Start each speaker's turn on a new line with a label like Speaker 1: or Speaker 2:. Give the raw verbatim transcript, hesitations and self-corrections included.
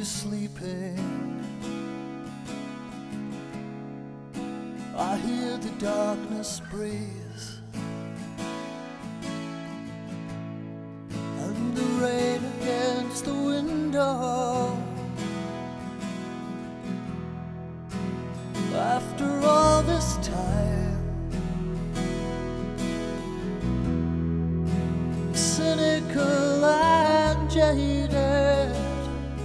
Speaker 1: you're sleeping, I hear the darkness breeze and the rain against the window. After all this time, cynical and jaded,